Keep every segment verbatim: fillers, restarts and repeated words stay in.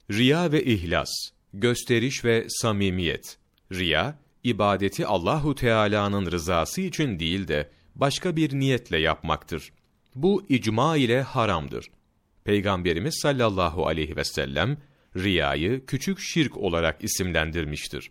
Riya ve ihlas, gösteriş ve samimiyet. Riya, ibadeti Allahu Teala'nın rızası için değil de başka bir niyetle yapmaktır. Bu icma ile haramdır. Peygamberimiz sallallahu aleyhi ve sellem riyayı küçük şirk olarak isimlendirmiştir.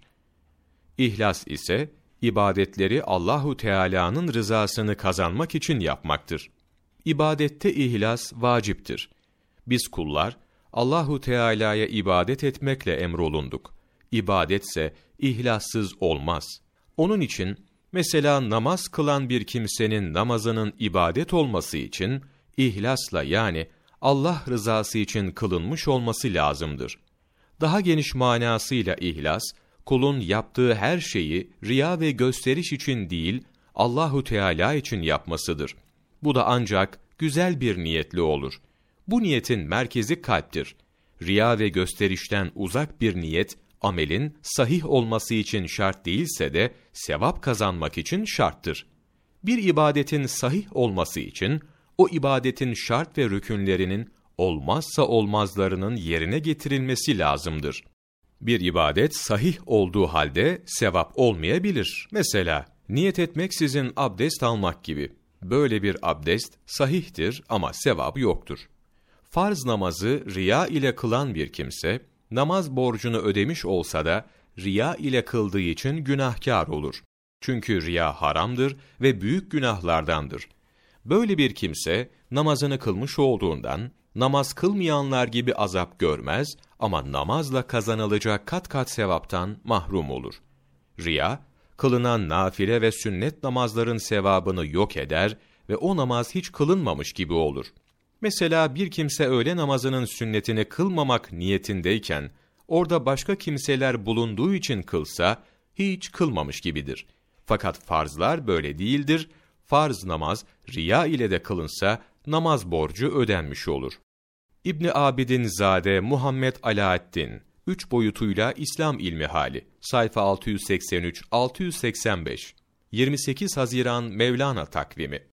İhlas ise ibadetleri Allahu Teala'nın rızasını kazanmak için yapmaktır. İbadette ihlas vaciptir. Biz kullar Allahu Teala'ya ibadet etmekle emrolunduk. İbadetse ihlassız olmaz. Onun için mesela namaz kılan bir kimsenin namazının ibadet olması için ihlasla, yani Allah rızası için kılınmış olması lazımdır. Daha geniş manasıyla ihlas, kulun yaptığı her şeyi riya ve gösteriş için değil, Allahu Teala için yapmasıdır. Bu da ancak güzel bir niyetle olur. Bu niyetin merkezi kalptir. Riya ve gösterişten uzak bir niyet, amelin sahih olması için şart değilse de sevap kazanmak için şarttır. Bir ibadetin sahih olması için o ibadetin şart ve rükünlerinin olmazsa olmazlarının yerine getirilmesi lazımdır. Bir ibadet sahih olduğu halde sevap olmayabilir. Mesela niyet etmeksizin abdest almak gibi. Böyle bir abdest sahihtir ama sevabı yoktur. Farz namazı riya ile kılan bir kimse, namaz borcunu ödemiş olsa da riya ile kıldığı için günahkar olur. Çünkü riya haramdır ve büyük günahlardandır. Böyle bir kimse namazını kılmış olduğundan namaz kılmayanlar gibi azap görmez ama namazla kazanılacak kat kat sevaptan mahrum olur. Riya, kılınan nafile ve sünnet namazların sevabını yok eder ve o namaz hiç kılınmamış gibi olur. Mesela bir kimse öğle namazının sünnetini kılmamak niyetindeyken, orada başka kimseler bulunduğu için kılsa, hiç kılmamış gibidir. Fakat farzlar böyle değildir. Farz namaz, riya ile de kılınsa, namaz borcu ödenmiş olur. İbn Abidinzade Muhammed Alaaddin, üç boyutuyla İslam ilmi hali, sayfa altı yüz seksen üç altı yüz seksen beş, yirmi sekiz Haziran Mevlana takvimi.